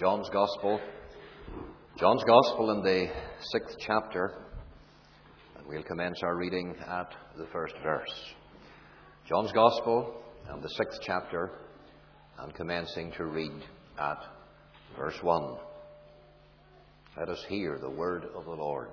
John's Gospel. John's Gospel in the 6th chapter. And we'll commence our reading at the first verse. John's Gospel and the 6th chapter, and commencing to read at verse 1. Let us hear the word of the Lord.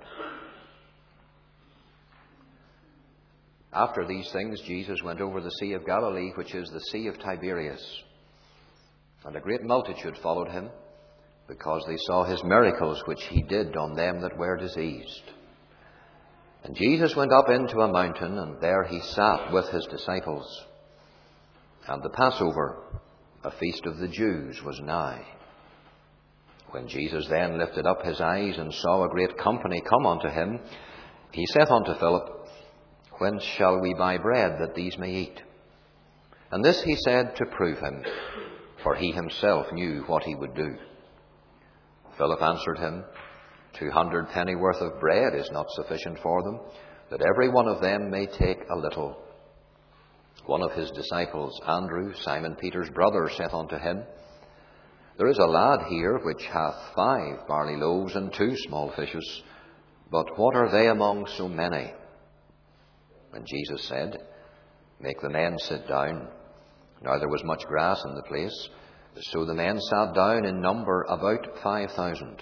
After these things, Jesus went over the Sea of Galilee, which is the Sea of Tiberias. And a great multitude followed him, because they saw his miracles which he did on them that were diseased. And Jesus went up into a mountain, and there he sat with his disciples. And the Passover, a feast of the Jews, was nigh. When Jesus then lifted up his eyes and saw a great company come unto him, he saith unto Philip, Whence shall we buy bread that these may eat? And this he said to prove him, for he himself knew what he would do. Philip answered him, 200 pennyworth of bread is not sufficient for them, that every one of them may take a little. One of his disciples, Andrew, Simon Peter's brother, saith unto him, There is a lad here which hath 5 barley loaves and 2 small fishes, but what are they among so many? And Jesus said, Make the men sit down. Now there was much grass in the place, so the men sat down in number about 5,000.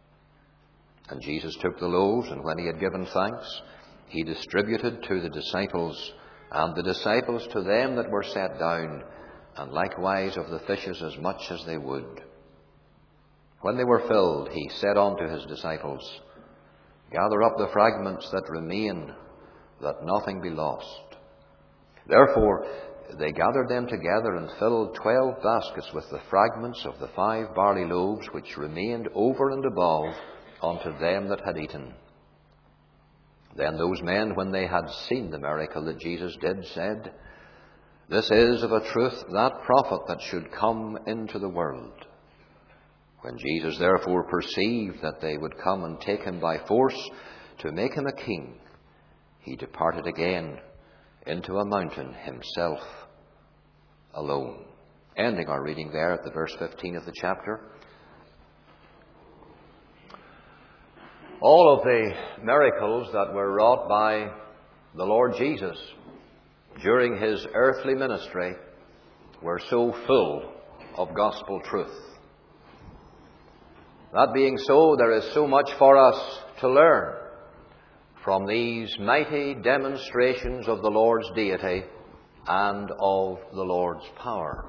And Jesus took the loaves, and when he had given thanks, he distributed to the disciples, and the disciples to them that were set down, and likewise of the fishes as much as they would. When they were filled, he said unto his disciples, Gather up the fragments that remain, that nothing be lost. Therefore they gathered them together and filled 12 baskets with the fragments of the 5 barley loaves which remained over and above unto them that had eaten. Then those men, when they had seen the miracle that Jesus did, said, This is of a truth that prophet that should come into the world. When Jesus therefore perceived that they would come and take him by force to make him a king, he departed again into a mountain himself alone. Ending our reading there at the verse 15 of the chapter. All of the miracles that were wrought by the Lord Jesus during his earthly ministry were so full of gospel truth. That being so, there is so much for us to learn from these mighty demonstrations of the Lord's deity and of the Lord's power.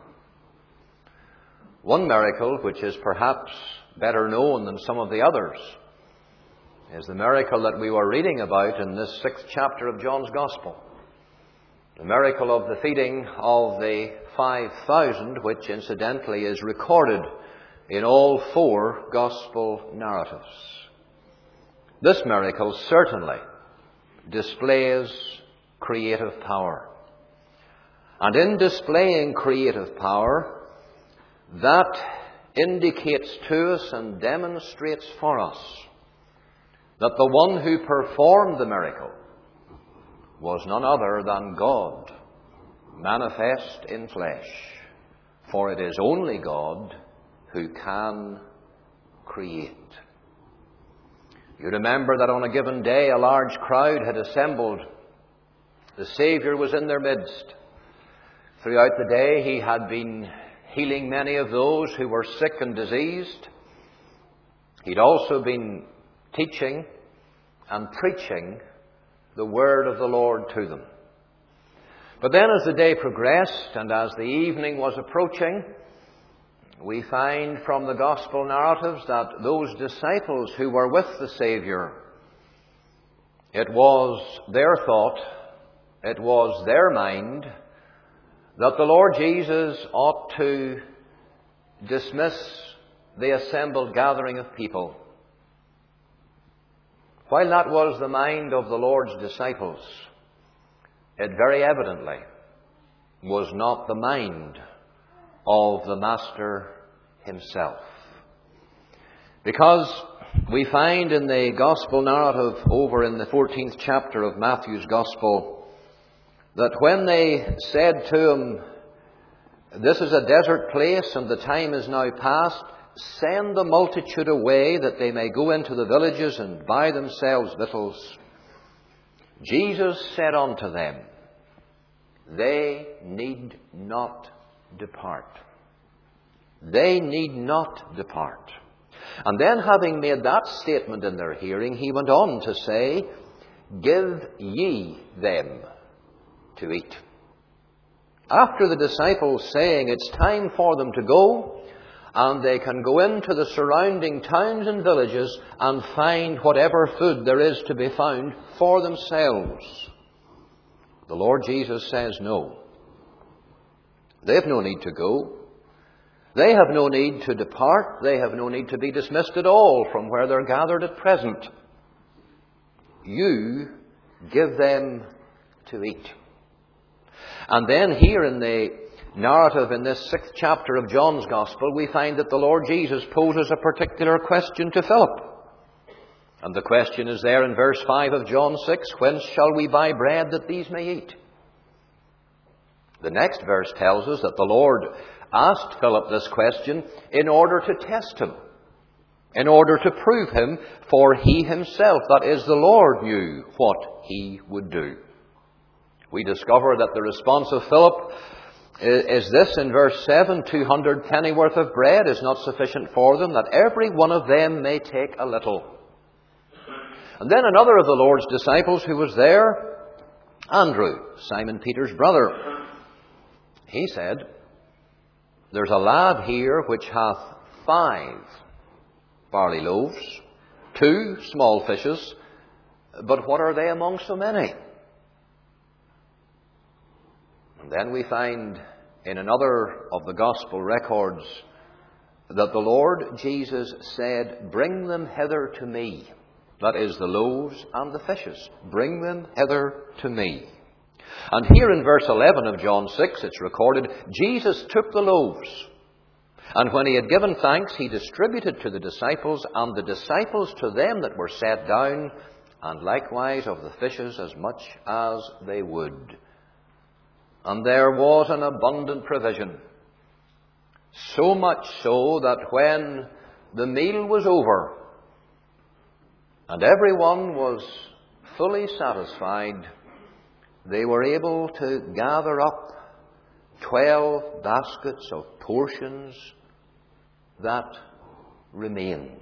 One miracle, which is perhaps better known than some of the others, is the miracle that we were reading about in this 6th chapter of John's Gospel. The miracle of the feeding of the 5,000, which incidentally is recorded in all 4 Gospel narratives. This miracle certainly displays creative power. And in displaying creative power, that indicates to us and demonstrates for us that the one who performed the miracle was none other than God, manifest in flesh. For it is only God who can create. You remember that on a given day a large crowd had assembled. The Saviour was in their midst. Throughout the day he had been healing many of those who were sick and diseased. He'd also been teaching and preaching the word of the Lord to them. But then as the day progressed and as the evening was approaching, we find from the Gospel narratives that those disciples who were with the Saviour, it was their thought, it was their mind, that the Lord Jesus ought to dismiss the assembled gathering of people. While that was the mind of the Lord's disciples, it very evidently was not the mind of the Master himself. Because we find in the Gospel narrative over in the 14th chapter of Matthew's Gospel that when they said to him, This is a desert place and the time is now past, send the multitude away that they may go into the villages and buy themselves victuals, Jesus said unto them, they need not depart. They need not depart. And then, having made that statement in their hearing, he went on to say, give ye them to eat. After the disciples saying it's time for them to go, and they can go into the surrounding towns and villages and find whatever food there is to be found for themselves, the Lord Jesus says no. They have no need to go. They have no need to depart. They have no need to be dismissed at all from where they're gathered at present. You give them to eat. And then here in the narrative in this 6th chapter of John's Gospel, we find that the Lord Jesus poses a particular question to Philip. And the question is there in verse 5 of John 6, whence shall we buy bread that these may eat? The next verse tells us that the Lord asked Philip this question in order to test him, in order to prove him, for he himself, that is the Lord, knew what he would do. We discover that the response of Philip is this in verse 7, 200 pennyworth of bread is not sufficient for them, that every one of them may take a little. And then another of the Lord's disciples who was there, Andrew, Simon Peter's brother, he said, there's a lad here which hath 5 barley loaves, 2 small fishes, but what are they among so many? And then we find in another of the Gospel records that the Lord Jesus said, bring them hither to me. That is, the loaves and the fishes. Bring them hither to me. And here in verse 11 of John 6, it's recorded, Jesus took the loaves, and when he had given thanks, he distributed to the disciples, and the disciples to them that were set down, and likewise of the fishes as much as they would. And there was an abundant provision, so much so that when the meal was over, and everyone was fully satisfied, they were able to gather up 12 baskets of portions that remained.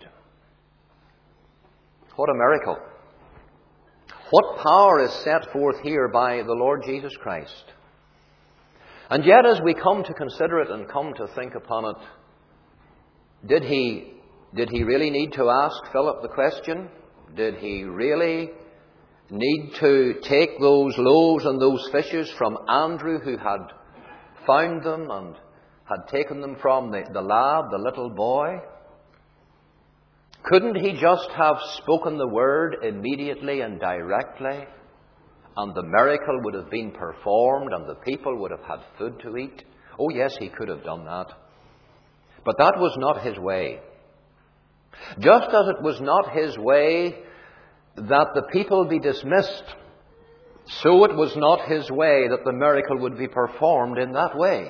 What a miracle. What power is set forth here by the Lord Jesus Christ. And yet, as we come to consider it and come to think upon it, did he really need to ask Philip the question? Did he really need to take those loaves and those fishes from Andrew, who had found them and had taken them from the lad, the little boy? Couldn't he just have spoken the word immediately and directly, and the miracle would have been performed and the people would have had food to eat? Oh yes, he could have done that. But that was not his way. Just as it was not his way that the people be dismissed, so it was not his way that the miracle would be performed in that way.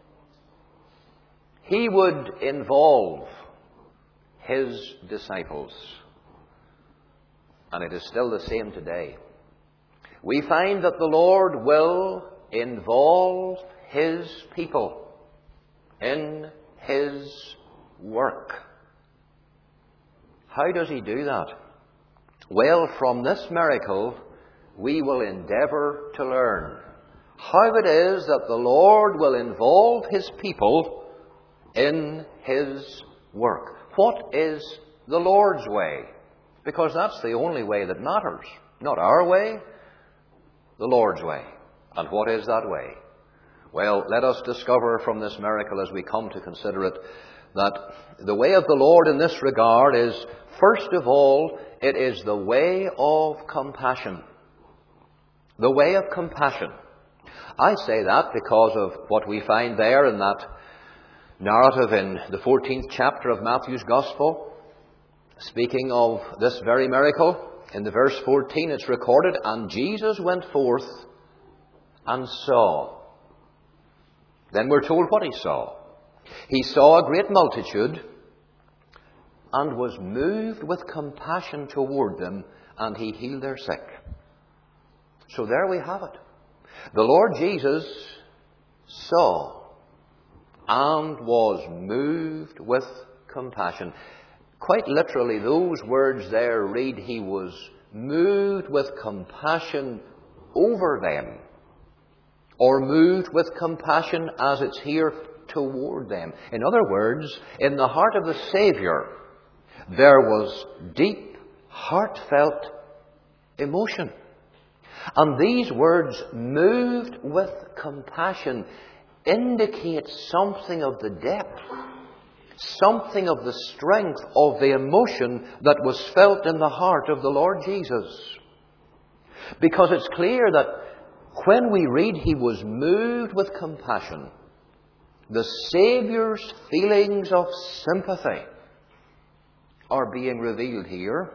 He would involve his disciples. And it is still the same today. We find that the Lord will involve his people in his work. How does he do that? Well, from this miracle, we will endeavour to learn how it is that the Lord will involve his people in his work. What is the Lord's way? Because that's the only way that matters. Not our way, the Lord's way. And what is that way? Well, let us discover from this miracle as we come to consider it that the way of the Lord in this regard is, first of all, it is the way of compassion. The way of compassion. I say that because of what we find there in that narrative in the 14th chapter of Matthew's Gospel. Speaking of this very miracle, in the verse 14 it's recorded, and Jesus went forth and saw. Then we're told what he saw. He saw a great multitude, and was moved with compassion toward them, and he healed their sick. So there we have it. The Lord Jesus saw and was moved with compassion. Quite literally, those words there read, he was moved with compassion over them, or moved with compassion, as it's here, toward them. In other words, in the heart of the Saviour, there was deep, heartfelt emotion. And these words, moved with compassion, indicate something of the depth, something of the strength of the emotion that was felt in the heart of the Lord Jesus. Because it's clear that when we read he was moved with compassion, the Saviour's feelings of sympathy are being revealed here,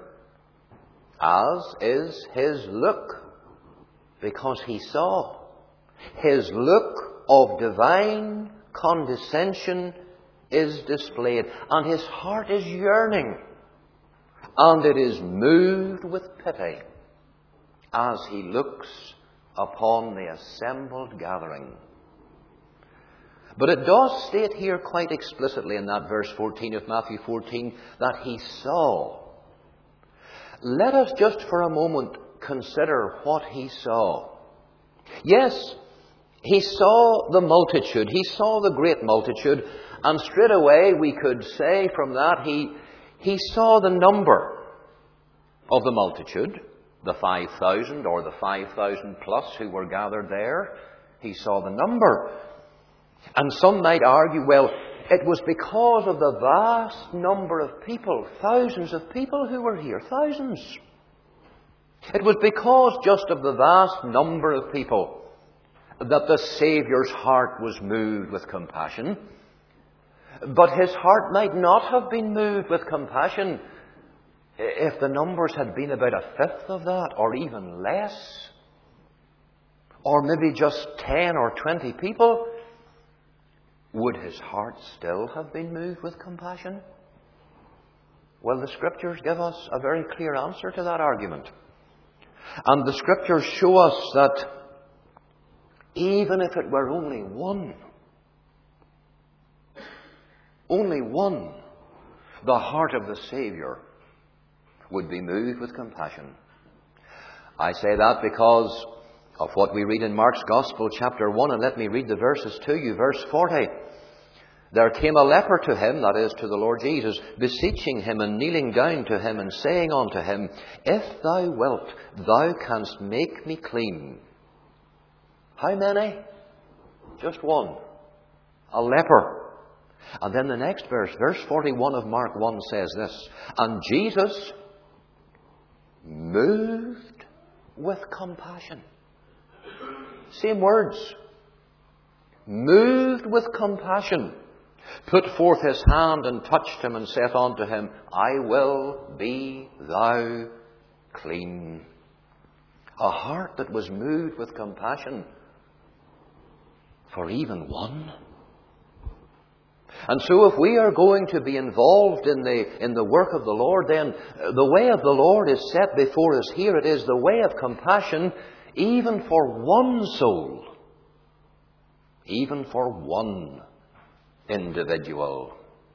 as is his look, because he saw. His look of divine condescension is displayed, and his heart is yearning, and it is moved with pity as he looks upon the assembled gathering. But it does state here quite explicitly in that verse 14 of Matthew 14 that he saw. Let us just for a moment consider what he saw. Yes, he saw the multitude. He saw the great multitude. And straight away we could say from that he saw the number of the multitude, the 5,000 or the 5,000 plus who were gathered there. He saw the number. And some might argue, well, it was because of the vast number of people, thousands of people who were here, thousands. It was because just of the vast number of people that the Saviour's heart was moved with compassion. But his heart might not have been moved with compassion if the numbers had been about a fifth of that, or even less, or maybe just 10 or 20 people. Would his heart still have been moved with compassion? Well, the Scriptures give us a very clear answer to that argument. And the Scriptures show us that even if it were only one, the heart of the Saviour would be moved with compassion. I say that because of what we read in Mark's Gospel, chapter 1, and let me read the verses to you. Verse 40. There came a leper to him, that is, to the Lord Jesus, beseeching him and kneeling down to him and saying unto him, If thou wilt, thou canst make me clean. How many? Just one. A leper. And then the next verse, verse 41 of Mark 1 says this, And Jesus, moved with compassion. Same words. Moved with compassion, put forth his hand and touched him and saith unto him, I will be thou clean. A heart that was moved with compassion for even one. And so if we are going to be involved in the work of the Lord, then the way of the Lord is set before us here. It is the way of compassion even for one soul. Even for one individual.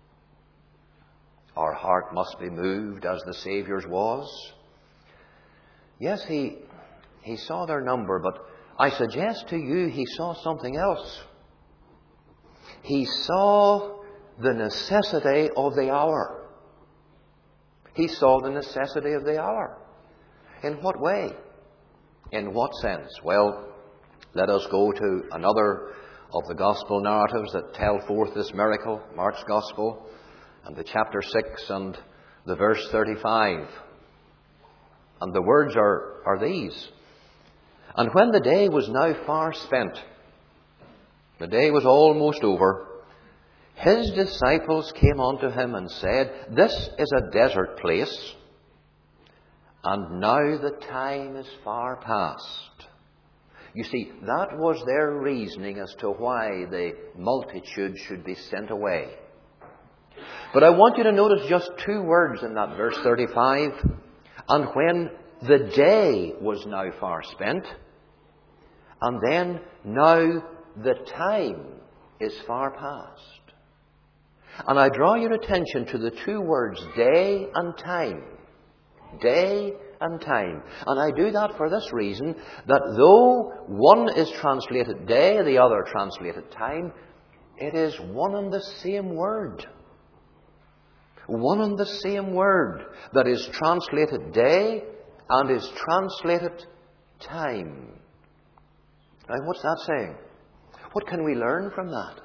Our heart must be moved as the Saviour's was. Yes, he saw their number, but I suggest to you he saw something else. He saw the necessity of the hour. He saw the necessity of the hour. In what way? In what sense? Well, let us go to another of the Gospel narratives that tell forth this miracle, Mark's Gospel, and the chapter 6 and the verse 35. And the words are these. And when the day was now far spent, the day was almost over, his disciples came unto him and said, This is a desert place, and now the time is far past. You see, that was their reasoning as to why the multitude should be sent away. But I want you to notice just two words in that verse 35. And when the day was now far spent, and then now the time is far past. And I draw your attention to the two words, day and time. Day and time. And I do that for this reason, that though one is translated day, the other translated time, it is one and the same word. One and the same word that is translated day and is translated time. Now, what's that saying? What can we learn from that?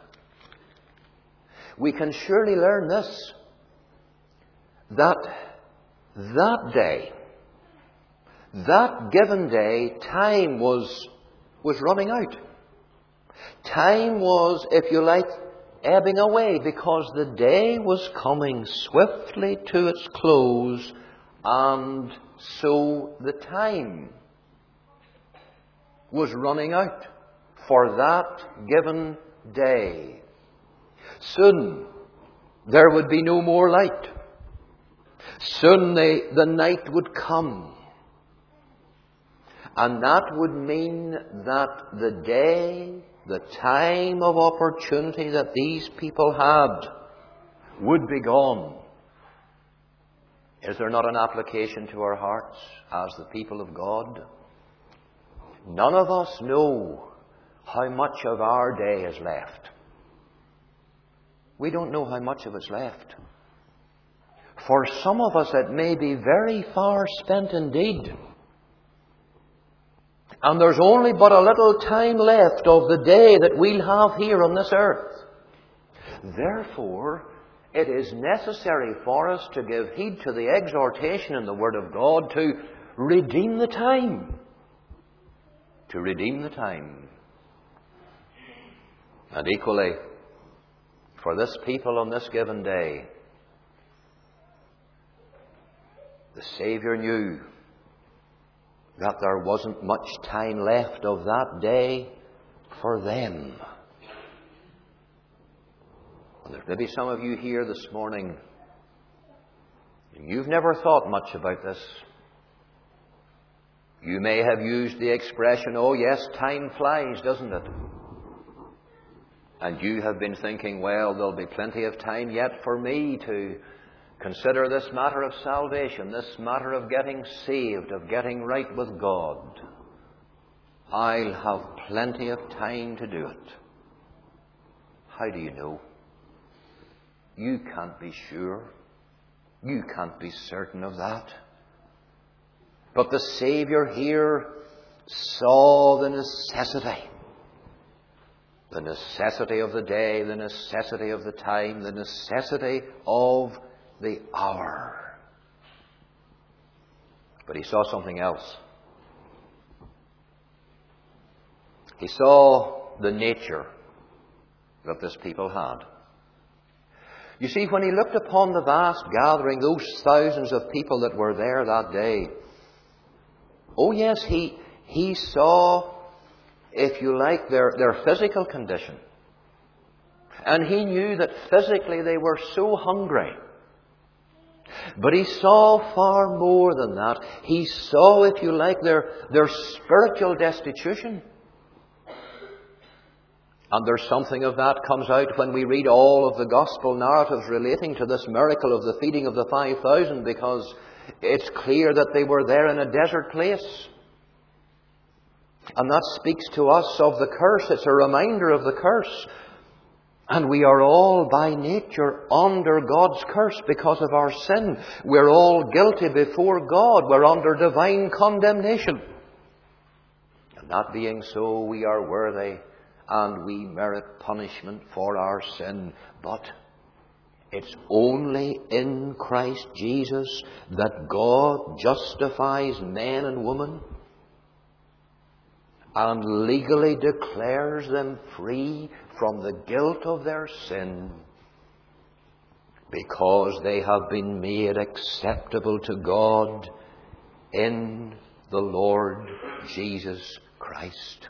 We can surely learn this, that day, that given day, time was running out. Time was, if you like, ebbing away, because the day was coming swiftly to its close, and so the time was running out for that given day. Soon there would be no more light. Soon the night would come. And that would mean that the day, the time of opportunity that these people had would be gone. Is there not an application to our hearts as the people of God? None of us know how much of our day is left. We don't know how much of it's left. For some of us it may be very far spent indeed. And there's only but a little time left of the day that we'll have here on this earth. Therefore, it is necessary for us to give heed to the exhortation in the Word of God to redeem the time. To redeem the time. And equally, for this people on this given day, the Saviour knew that there wasn't much time left of that day for them. And there's maybe some of you here this morning, and you've never thought much about this. You may have used the expression, oh yes, time flies, doesn't it? And you have been thinking, well, there'll be plenty of time yet for me to consider this matter of salvation, this matter of getting saved, of getting right with God. I'll have plenty of time to do it. How do you know? You can't be sure. You can't be certain of that. But the Saviour here saw the necessity. The necessity of the day, the necessity of the time, the necessity of the hour. But he saw something else. He saw the nature that this people had. You see, when he looked upon the vast gathering, those thousands of people that were there that day, oh yes, he saw, if you like, their physical condition. And he knew that physically they were so hungry. But he saw far more than that. He saw, if you like, their spiritual destitution. And there's something of that comes out when we read all of the gospel narratives relating to this miracle of the feeding of the 5,000, because it's clear that they were there in a desert place. And that speaks to us of the curse. It's a reminder of the curse. And we are all by nature under God's curse because of our sin. We're all guilty before God. We're under divine condemnation. And that being so, we are worthy and we merit punishment for our sin. But it's only in Christ Jesus that God justifies men and women and legally declares them free from the guilt of their sin, because they have been made acceptable to God in the Lord Jesus Christ.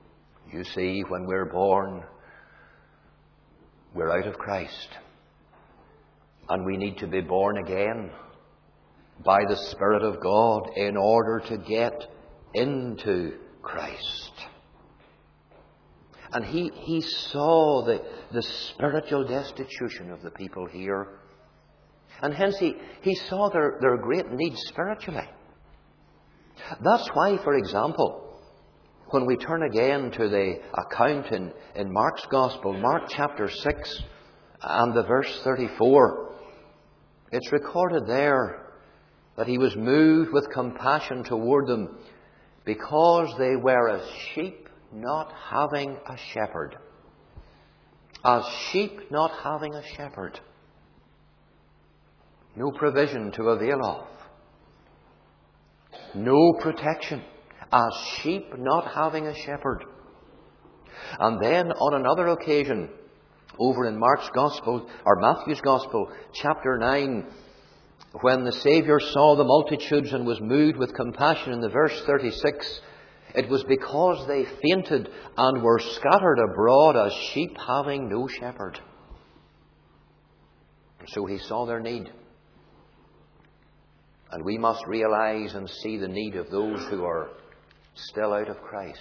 You see, when we're born, we're out of Christ. And we need to be born again by the Spirit of God in order to get into Christ. And he saw the spiritual destitution of the people here. And hence he saw their great need spiritually. That's why, for example, when we turn again to the account in Mark's Gospel, Mark chapter 6 and the verse 34, it's recorded there that he was moved with compassion toward them because they were as sheep not having a shepherd. As sheep not having a shepherd. No provision to avail of. No protection. As sheep not having a shepherd. And then on another occasion, over in Mark's Gospel, or Matthew's Gospel, chapter 9, when the Saviour saw the multitudes and was moved with compassion in the verse 36, it was because they fainted and were scattered abroad as sheep having no shepherd. So he saw their need. And we must realize and see the need of those who are still out of Christ.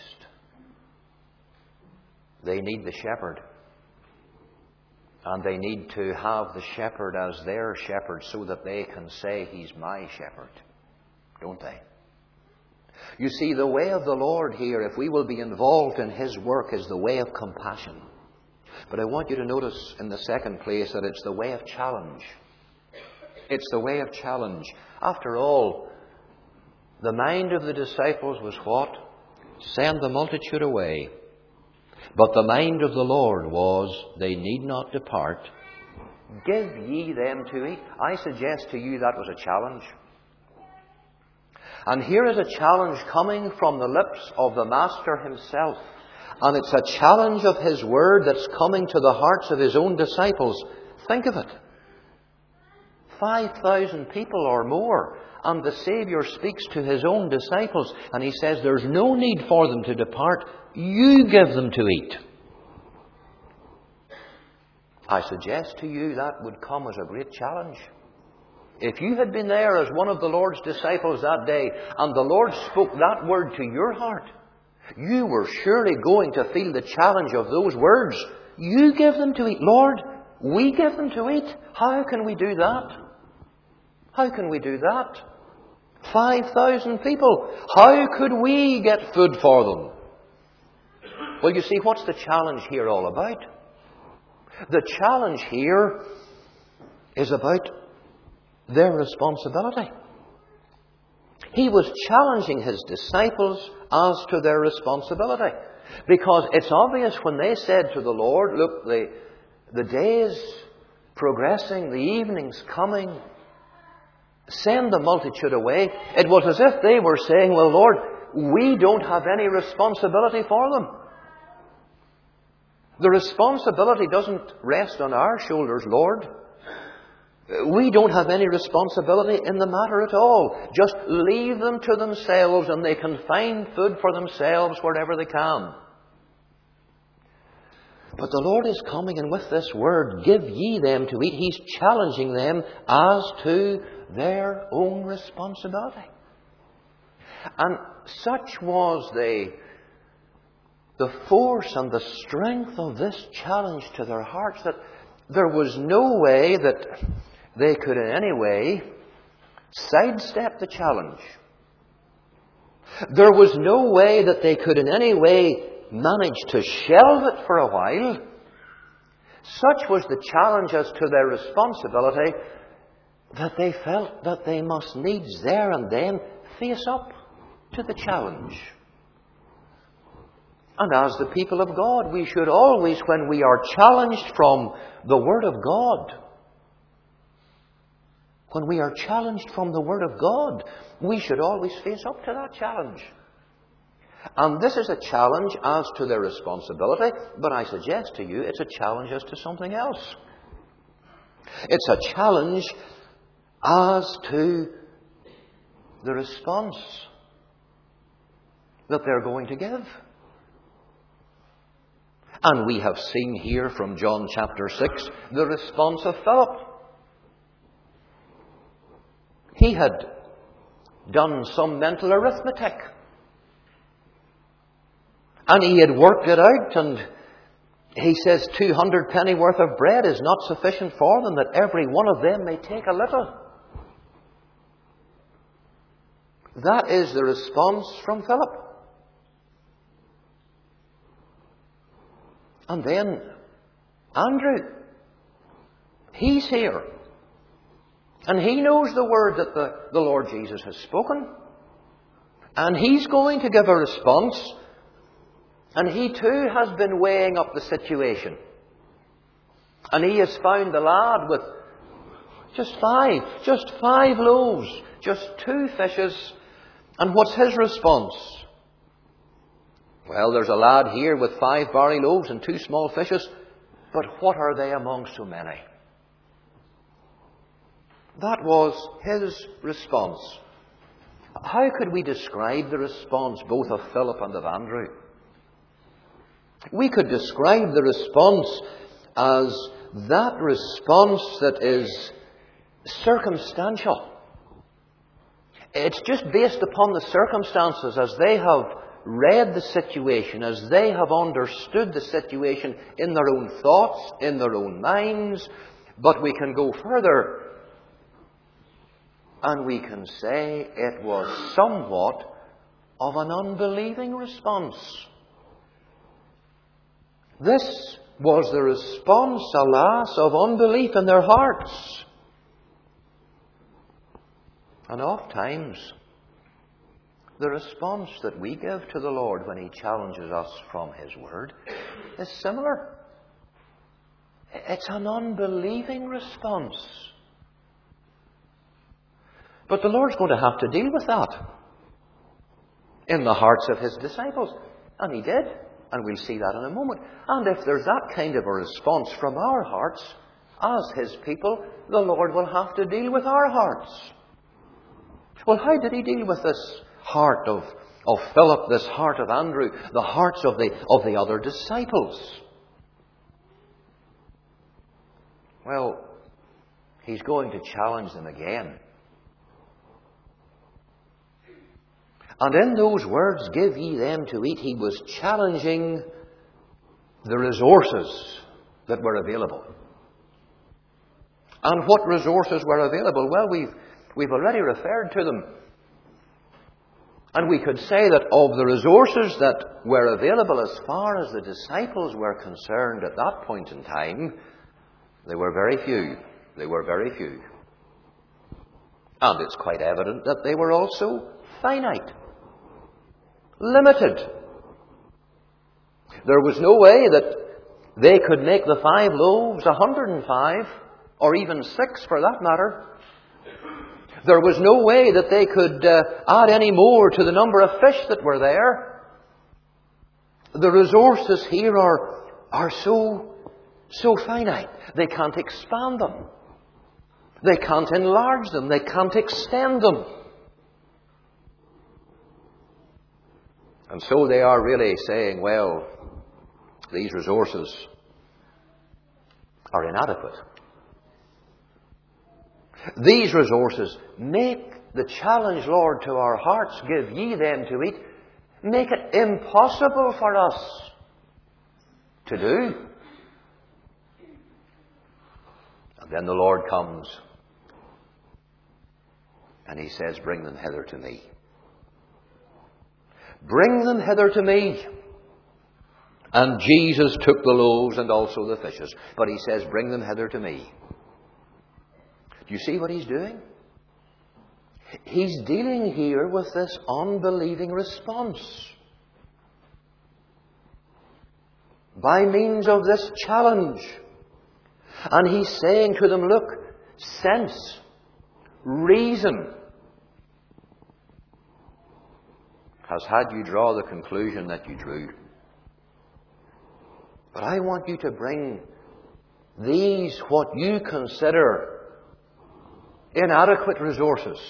They need the shepherd. And they need to have the shepherd as their shepherd so that they can say, He's my shepherd. Don't they? You see, the way of the Lord here, if we will be involved in His work, is the way of compassion. But I want you to notice in the second place that it's the way of challenge. It's the way of challenge. After all, the mind of the disciples was what? Send the multitude away. But the mind of the Lord was, they need not depart. Give ye them to eat. I suggest to you that was a challenge. And here is a challenge coming from the lips of the Master Himself. And it's a challenge of His Word that's coming to the hearts of His own disciples. Think of it. 5,000 people or more. And the Saviour speaks to His own disciples. And He says, there's no need for them to depart. You give them to eat. I suggest to you that would come as a great challenge. If you had been there as one of the Lord's disciples that day, and the Lord spoke that word to your heart, you were surely going to feel the challenge of those words. You give them to eat. Lord, we give them to eat. How can we do that? How can we do that? 5,000 people. How could we get food for them? Well, you see, what's the challenge here all about? The challenge here is about their responsibility. He was challenging His disciples as to their responsibility. Because it's obvious when they said to the Lord, look, the day is progressing, the evening's coming, send the multitude away. It was as if they were saying, well, Lord, we don't have any responsibility for them. The responsibility doesn't rest on our shoulders, Lord. We don't have any responsibility in the matter at all. Just leave them to themselves and they can find food for themselves wherever they can. But the Lord is coming, and with this word, give ye them to eat, He's challenging them as to their own responsibility. And such was the force and the strength of this challenge to their hearts that there was no way that they could in any way sidestep the challenge. There was no way that they could in any way manage to shelve it for a while. Such was the challenge as to their responsibility that they felt that they must needs there and then face up to the challenge. And as the people of God, we should always, when we are challenged from the Word of God, when we are challenged from the Word of God, we should always face up to that challenge. And this is a challenge as to their responsibility, but I suggest to you it's a challenge as to something else. It's a challenge as to the response that they're going to give. And we have seen here from John chapter 6 the response of Philip. he had done some mental arithmetic. And he had worked it out, and he says 200 pennyworth of bread is not sufficient for them, that every one of them may take a little. That is the response from Philip. And then Andrew, he's here. And he knows the word that the Lord Jesus has spoken. And he's going to give a response. And he too has been weighing up the situation. And he has found the lad with just five loaves, just 2 fishes. And what's his response? Well, there's a lad here with 5 barley loaves and 2 small fishes, but what are they among so many? That was his response. How could we describe the response both of Philip and of Andrew? We could describe the response as that response that is circumstantial. It's just based upon the circumstances as they have read the situation, as they have understood the situation in their own thoughts, in their own minds. But we can go further and we can say it was somewhat of an unbelieving response. This was the response, alas, of unbelief in their hearts. And oft times, the response that we give to the Lord when He challenges us from His Word is similar. It's an unbelieving response. But the Lord's going to have to deal with that in the hearts of His disciples. And He did. And we'll see that in a moment. And if there's that kind of a response from our hearts, as His people, the Lord will have to deal with our hearts. Well, how did He deal with this heart of Philip, this heart of Andrew, the hearts of the other disciples? Well, He's going to challenge them again. And in those words, give ye them to eat, He was challenging the resources that were available. And what resources were available? Well, we've already referred to them. And we could say that of the resources that were available as far as the disciples were concerned at that point in time, they were very few. They were very few. And it's quite evident that they were also finite. Limited. There was no way that they could make the 5 loaves 105, or even 6 for that matter. There was no way that they could add any more to the number of fish that were there. The resources here are so finite. They can't expand them. They can't enlarge them. They can't extend them. And so they are really saying, well, these resources are inadequate. These resources make the challenge, Lord, to our hearts, give ye them to eat, make it impossible for us to do. And then the Lord comes and He says, bring them hither to me. Bring them hither to me. And Jesus took the loaves and also the fishes. But He says, bring them hither to me. Do you see what He's doing? He's dealing here with this unbelieving response. By means of this challenge. And He's saying to them, look, sense, reason has had you draw the conclusion that you drew. But I want you to bring these, what you consider inadequate resources,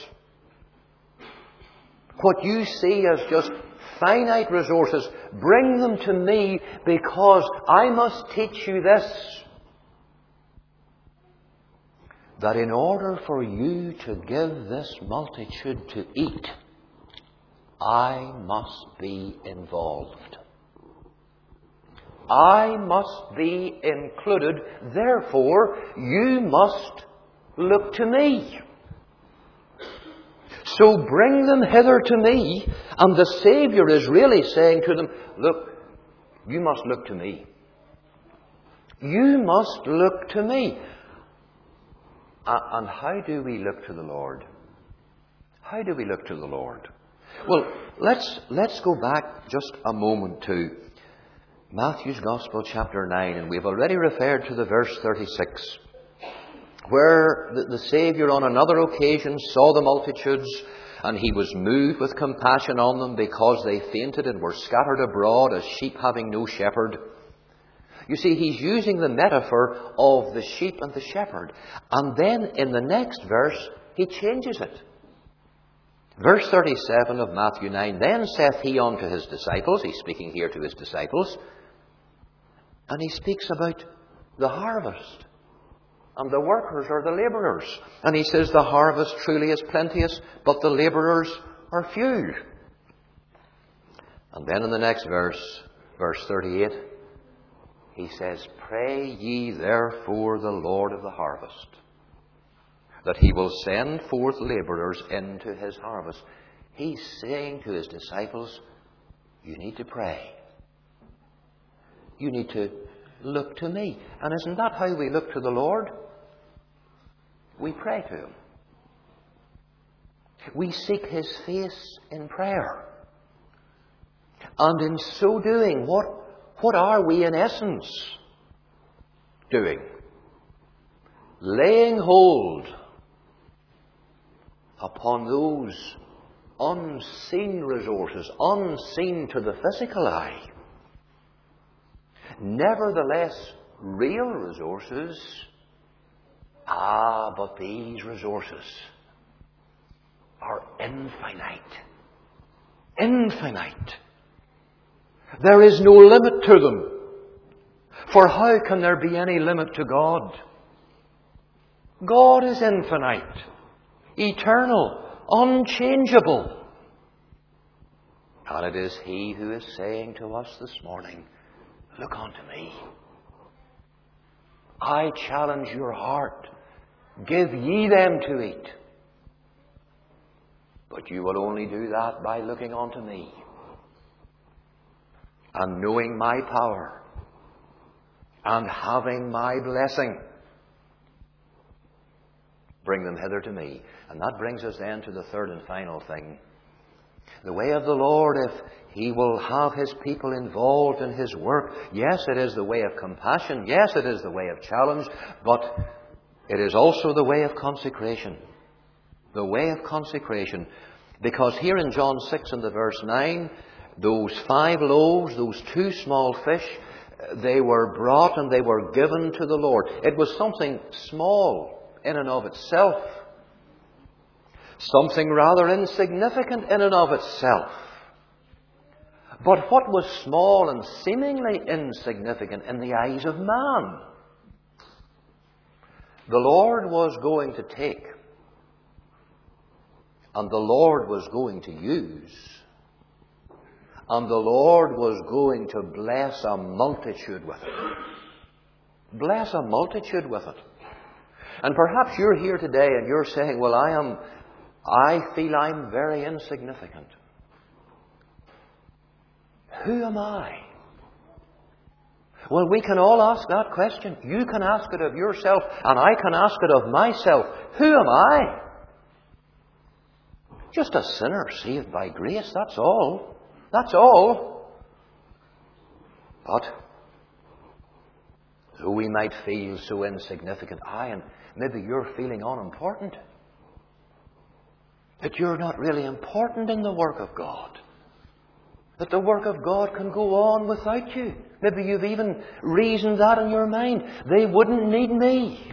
what you see as just finite resources, bring them to me, because I must teach you this. that in order for you to give this multitude to eat, I must be involved. I must be included. Therefore, you must look to me. So bring them hither to me. And the Saviour is really saying to them, look, you must look to me. You must look to me. And how do we look to the Lord? How do we look to the Lord? Well, let's go back just a moment to Matthew's Gospel, chapter 9, and we've already referred to the verse 36, where the Saviour on another occasion saw the multitudes, and he was moved with compassion on them because they fainted and were scattered abroad as sheep having no shepherd. You see, he's using the metaphor of the sheep and the shepherd. And then in the next verse, he changes it. Verse 37 of Matthew 9, Then saith he unto his disciples, he's speaking here to his disciples, and he speaks about the harvest. And the workers are the labourers. And he says, the harvest truly is plenteous, but the labourers are few. And then in the next verse, verse 38, he says, Pray ye therefore the Lord of the harvest, that he will send forth labourers into his harvest. He's saying to his disciples, you need to pray. You need to look to me. And isn't that how we look to the Lord? We pray to him. We seek his face in prayer. And in so doing, what are we in essence doing? Laying hold upon those unseen resources, unseen to the physical eye. Nevertheless, real resources. But these resources are infinite. Infinite. There is no limit to them. For how can there be any limit to God? God is infinite, eternal, unchangeable. And it is he who is saying to us this morning, look unto me. I challenge your heart. Give ye them to eat. But you will only do that by looking unto me and knowing my power and having my blessing. Bring them hither to me. And that brings us then to the third and final thing. The way of the Lord, if he will have his people involved in his work, yes, it is the way of compassion. Yes, it is the way of challenge. But it is also the way of consecration. The way of consecration. Because here in John 6 and the verse 9, those 5 loaves, those 2 small fish, they were brought and they were given to the Lord. It was something small in and of itself. Something rather insignificant in and of itself. But what was small and seemingly insignificant in the eyes of man, the Lord was going to take, and the Lord was going to use, and the Lord was going to bless a multitude with it. Bless a multitude with it. And perhaps you're here today and you're saying, well, I feel I'm very insignificant. Who am I? Well, we can all ask that question. You can ask it of yourself, and I can ask it of myself. Who am I? Just a sinner saved by grace, that's all. That's all. But though we might feel so insignificant, and maybe you're feeling unimportant, that you're not really important in the work of God, that the work of God can go on without you. Maybe you've even reasoned that in your mind. They wouldn't need me.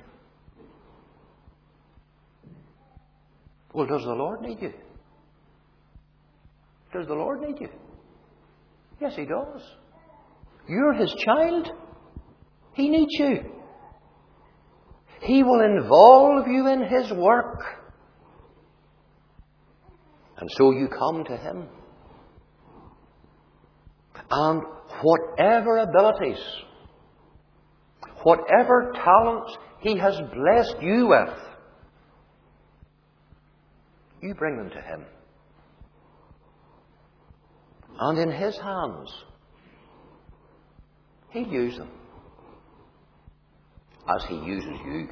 Well, does the Lord need you? Does the Lord need you? Yes, he does. You're his child. He needs you. He will involve you in His work. And so you come to Him. And whatever abilities, whatever talents He has blessed you with, you bring them to Him. And in His hands, He'll use them as He uses you.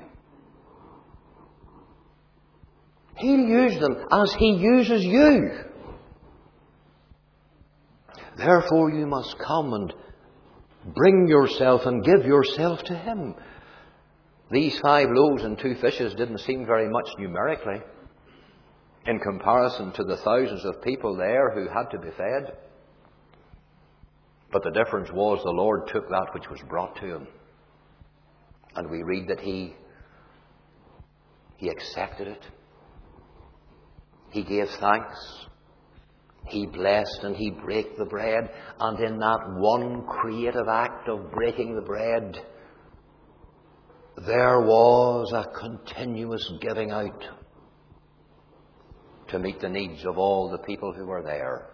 He'll use them as He uses you. Therefore you must come and bring yourself and give yourself to Him. These 5 loaves and 2 fishes didn't seem very much numerically in comparison to the thousands of people there who had to be fed. But the difference was the Lord took that which was brought to Him. And we read that He accepted it. He gave thanks. He blessed and He brake the bread. And in that one creative act of breaking the bread, there was a continuous giving out to meet the needs of all the people who were there.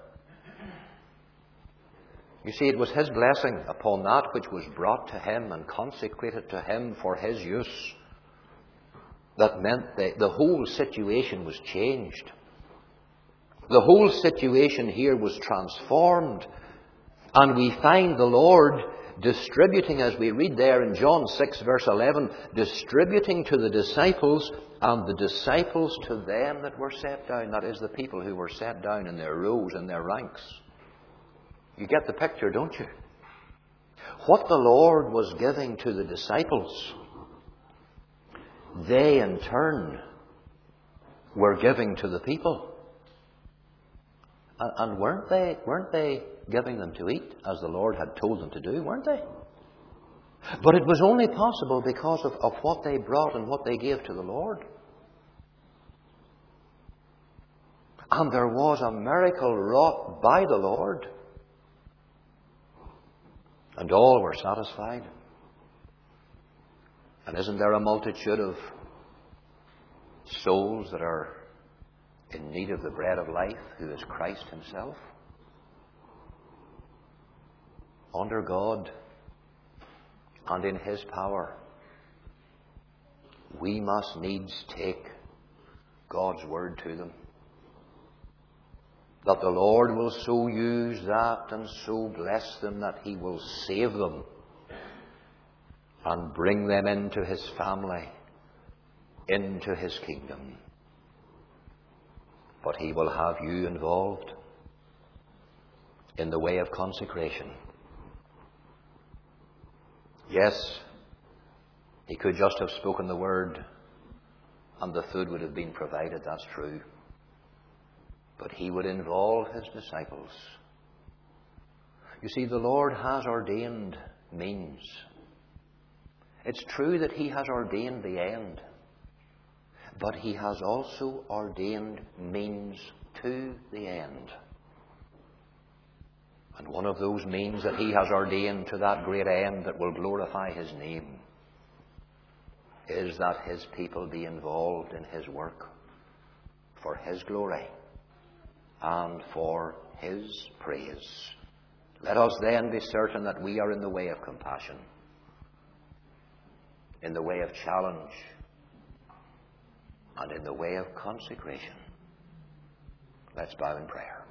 You see, it was His blessing upon that which was brought to Him and consecrated to Him for His use that meant the whole situation was changed. The whole situation here was transformed. And we find the Lord distributing, as we read there in John 6 verse 11, distributing to the disciples and the disciples to them that were set down. That is, the people who were set down in their rows and their ranks. You get the picture, don't you? What the Lord was giving to the disciples, they in turn were giving to the people. And weren't they giving them to eat as the Lord had told them to do, weren't they? But it was only possible because of what they brought and what they gave to the Lord. And there was a miracle wrought by the Lord. And all were satisfied. And isn't there a multitude of souls that are in need of the bread of life, who is Christ Himself? Under God and in His power, we must needs take God's word to them. That the Lord will so use that and so bless them that He will save them and bring them into His family, into His kingdom. But He will have you involved in the way of consecration. Yes, He could just have spoken the word and the food would have been provided, that's true. But He would involve His disciples. You see, the Lord has ordained means. It's true that He has ordained the end. But He has also ordained means to the end. And one of those means that He has ordained to that great end that will glorify His name is that His people be involved in His work for His glory and for His praise. Let us then be certain that we are in the way of compassion, in the way of challenge, and in the way of consecration. Let's bow in prayer.